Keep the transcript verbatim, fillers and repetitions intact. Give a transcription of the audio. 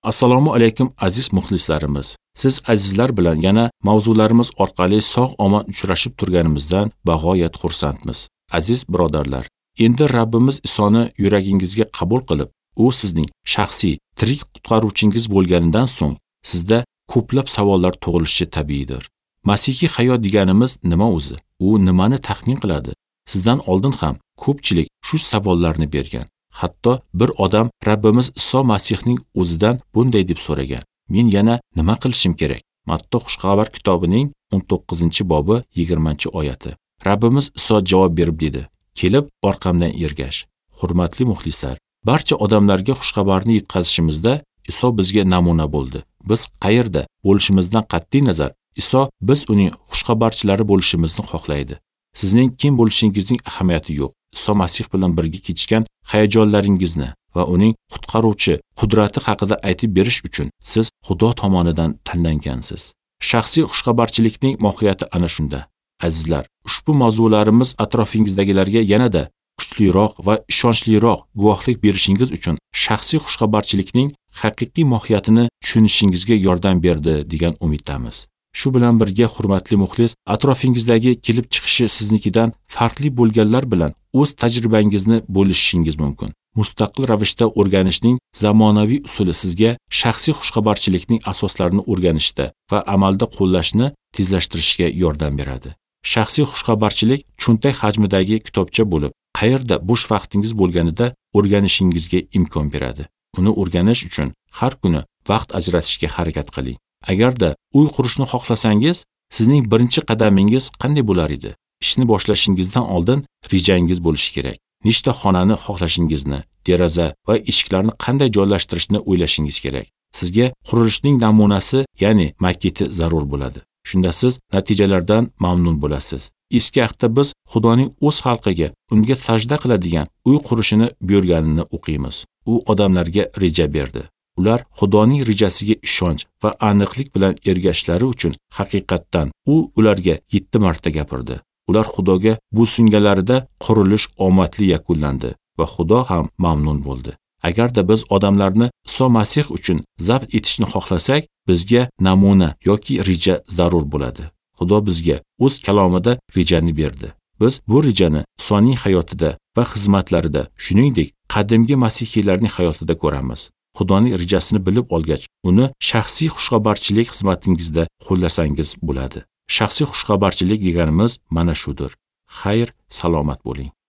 Assalomu alaykum aziz muxlislarimiz. Siz azizlar bilan yana mavzularimiz orqali sog'-omon uchrashib turganimizdan bag'oyat xursandmiz. Aziz birodarlar, endi Rabbimiz Isoni yuragingizga qabul qilib, u sizning shaxsiy tirik qutqaruvchingiz bo'lganidan so'ng sizda ko'plab savollar tug'ilishi tabiiydir. Masihiy hayot deganimiz nima o'zi? U nimani taxmin qiladi? Sizdan oldin ham ko'pchilik shu savollarni bergan. Hatto bir odam Rabbimiz Iso Masihning o'zidan bunday deb so'ragan: "Men yana nima qilishim kerak?" Matto xushxabar kitobining o'n to'qqizinchi bobi yigirmanchi oyati. Rabbimiz Iso javob berib dedi: "Kelib orqamdan ergash." Hurmatli muxlislar, barcha odamlarga xushxabarni yetkazishimizda Iso bizga namuna bo'ldi. Biz qayerda bo'lishimizdan qat'iy nazar, Iso biz uning xushxabarchilari bo'lishimizni xohlaydi. Sizning kim bo'lishingizning ahamiyati yo'q. Iso Masih bilan birga kechgan hayajonlaringizni va uning qutqaruvchi qudrati haqida aytib berish uchun siz Xudo tomonidan tanlangansiz. Shaxsiy xushxabarchilikning mohiyati ana shunda. Azizlar, ushbu mavzularimiz atrofingizdagilarga yanada kuchliroq va ishonchliroq guvohlik berishingiz uchun shaxsiy xushxabarchilikning haqiqiy mohiyatini tushunishingizga yordam berdi degan umiddamiz. Shu bilan birga hurmatli muxlis, atrofingizdagi kelib chiqishi siznikidan farqli bo'lganlar bilan o'z tajribangizni bo'lishingiz mumkin. Mustaqil ravishda o'rganishning zamonaviy usuli sizga shaxsiy xushxabarchilikning asoslarini o'rganishda va amalda qo'llashni tezlashtirishga yordam beradi. Shaxsiy xushxabarchilik cho'ntak hajmidagi kitobcha bo'lib, qayerda bo'sh vaqtingiz bo'lganida o'rganishingizga imkon beradi. Uni o'rganish uchun har kuni vaqt ajratishga harakat qiling. Agarda uy qurishni xohlasangiz, sizning birinchi qadamingiz qanday bo'lar edi? Ishni boshlashingizdan oldin rejangiz bo'lishi kerak. Nechta xonani xohlashingizni, deraza va eshiklarni qanday joylashtirishni o'ylashingiz kerak. Sizga qurilishning namunasi, ya'ni maketi zarur bo'ladi. Shunda siz natijalardan mamnun bo'lasiz. Eski vaqtda biz Xudoning o'z xalqiga unga sajda qiladigan uy qurishini buyurganini o'qiymiz. U odamlarga reja berdi. Ular Xudoning rejasiga ishonch va aniqlik bilan ergashishlari uchun haqiqatdan u ularga yetti marta gapirdi. Ular Xudoga bo'ysunganlarida qurilish omadli yakunlandi va Xudo ham mamnun bo'ldi. Agarda biz odamlarni Iso Masih uchun zabt etishni xohlasak, bizga namuna yoki reja zarur bo'ladi. Xudo bizga o'z kalomida rejani berdi. Biz bu rejani Isoning hayotida va xizmatlarida, shuningdek, qadimgi masihiylarning hayotida ko'ramiz. Xudoning rejasini bilib olgach, uni shaxsiy xushxabarchilik xizmatingizda qo'llasangiz bo'ladi. Shaxsiy xushxabarchilik deganimiz mana shudir. Xayr, salomat bo'ling.